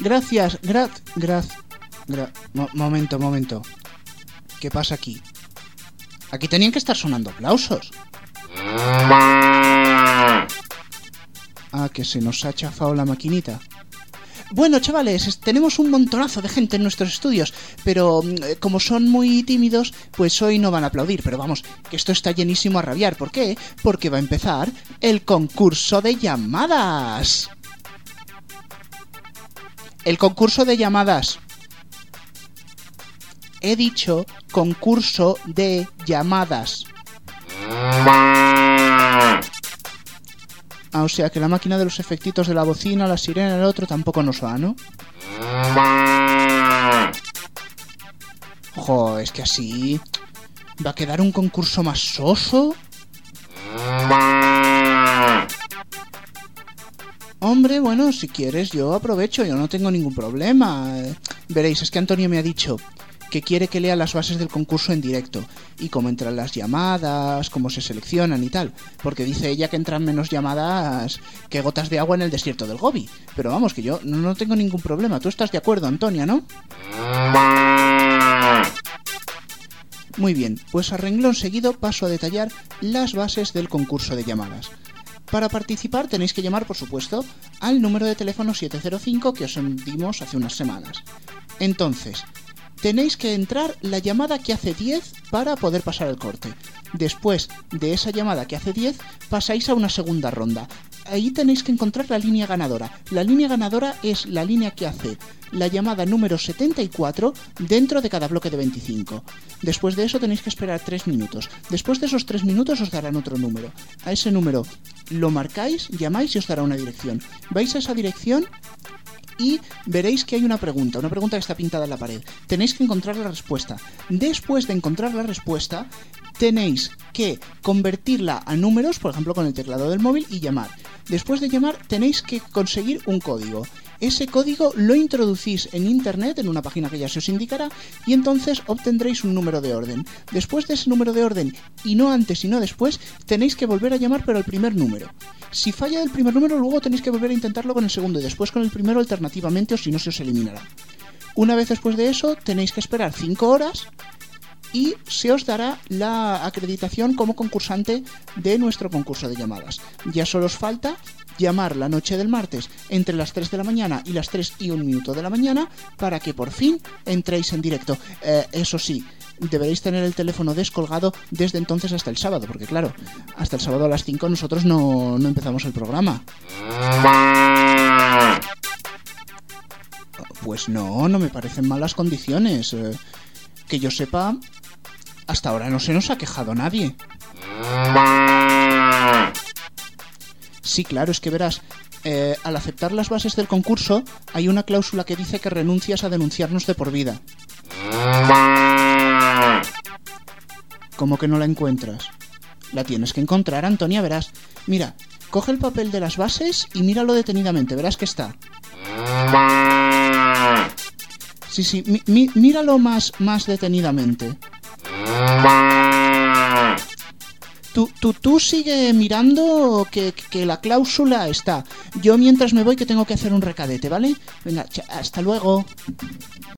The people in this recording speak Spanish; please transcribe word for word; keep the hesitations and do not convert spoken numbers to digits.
Gracias, grat, grat, gra, mo, momento, momento. ¿Qué pasa aquí? Aquí tenían que estar sonando aplausos. Ah, que se nos ha chafado la maquinita. Bueno, chavales, tenemos un montonazo de gente en nuestros estudios, pero como son muy tímidos, pues hoy no van a aplaudir. Pero vamos, que esto está llenísimo a rabiar. ¿Por qué? Porque va a empezar el concurso de llamadas. El concurso de llamadas. He dicho concurso de llamadas. Ah, o sea que la máquina de los efectitos de la bocina, la sirena, el otro tampoco nos va, ¿no? Jo, es que así va a quedar un concurso más soso. Hombre, bueno, si quieres yo aprovecho, yo no tengo ningún problema. Veréis, es que Antonio me ha dicho que quiere que lea las bases del concurso en directo y cómo entran las llamadas, cómo se seleccionan y tal, porque dice ella que entran menos llamadas que gotas de agua en el desierto del Gobi. Pero vamos, que yo no tengo ningún problema. ¿Tú estás de acuerdo, Antonia, no? Muy bien, pues a renglón seguido paso a detallar las bases del concurso de llamadas. Para participar tenéis que llamar, por supuesto, al número de teléfono siete cero cinco que os dimos hace unas semanas. Entonces, tenéis que entrar la llamada que hace diez para poder pasar el corte. Después de esa llamada que hace diez, pasáis a una segunda ronda. Ahí tenéis que encontrar la línea ganadora. La línea ganadora es la línea que hace la llamada número setenta y cuatro dentro de cada bloque de veinticinco. Después de eso tenéis que esperar tres minutos. Después de esos tres minutos os darán otro número. A ese número lo marcáis, llamáis y os dará una dirección. Vais a esa dirección y veréis que hay una pregunta, una pregunta que está pintada en la pared. Tenéis que encontrar la respuesta. Después de encontrar la respuesta, tenéis que convertirla a números, por ejemplo con el teclado del móvil, y llamar. Después de llamar, tenéis que conseguir un código. Ese código lo introducís en internet, en una página que ya se os indicará, y entonces obtendréis un número de orden. Después de ese número de orden, y no antes y no después, tenéis que volver a llamar pero al primer número. Si falla el primer número, luego tenéis que volver a intentarlo con el segundo y después con el primero alternativamente, o si no se os eliminará. Una vez después de eso, tenéis que esperar cinco horas y se os dará la acreditación como concursante de nuestro concurso de llamadas. Ya solo os falta llamar la noche del martes entre las tres de la mañana y las tres y un minuto de la mañana para que por fin entréis en directo. Eh, eso sí, deberéis tener el teléfono descolgado desde entonces hasta el sábado, porque claro, hasta el sábado a las cinco nosotros no, no empezamos el programa. Pues no, no me parecen malas condiciones. Eh, que yo sepa, hasta ahora no se nos ha quejado nadie. Sí, claro, es que verás, eh, al aceptar las bases del concurso hay una cláusula que dice que renuncias a denunciarnos de por vida. ¿Cómo que no la encuentras? La tienes que encontrar, Antonia, verás. Mira, coge el papel de las bases y míralo detenidamente, verás que está. Sí, sí, mi, mi, míralo más, más detenidamente. Tú, tú, tú sigue mirando que, que la cláusula está. Yo mientras me voy que tengo que hacer un recadete, ¿vale? Venga, hasta luego.